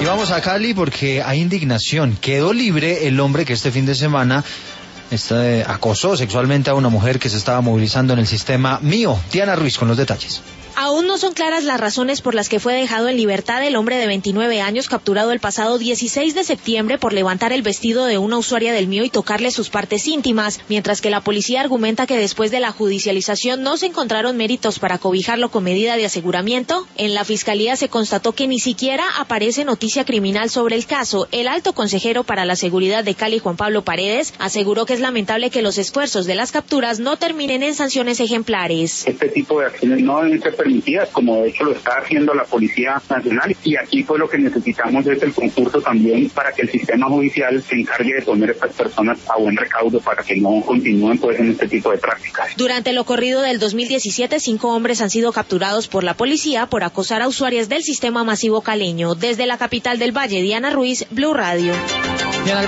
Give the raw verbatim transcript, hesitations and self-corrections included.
Y vamos a Cali porque hay indignación. Quedó libre el hombre que este fin de semana este, acosó sexualmente a una mujer que se estaba movilizando en el sistema Mío. Diana Ruiz con los detalles. Aún no son claras las razones por las que fue dejado en libertad el hombre de veintinueve años capturado el pasado dieciséis de septiembre por levantar el vestido de una usuaria del Mío y tocarle sus partes íntimas, mientras que la policía argumenta que después de la judicialización no se encontraron méritos para cobijarlo con medida de aseguramiento. En la fiscalía se constató que ni siquiera aparece noticia criminal sobre el caso. El alto consejero para la seguridad de Cali, Juan Pablo Paredes, aseguró que es lamentable que los esfuerzos de las capturas no terminen en sanciones ejemplares. Este tipo de acciones no deben ser permitidas, como de hecho lo está haciendo la Policía Nacional, y aquí pues lo que necesitamos es el concurso también para que el sistema judicial se encargue de poner a estas personas a buen recaudo para que no continúen pues en este tipo de prácticas. Durante lo corrido del dos mil diecisiete, cinco hombres han sido capturados por la policía por acosar a usuarias del sistema masivo caleño. Desde la capital del Valle, Diana Ruiz, Blue Radio.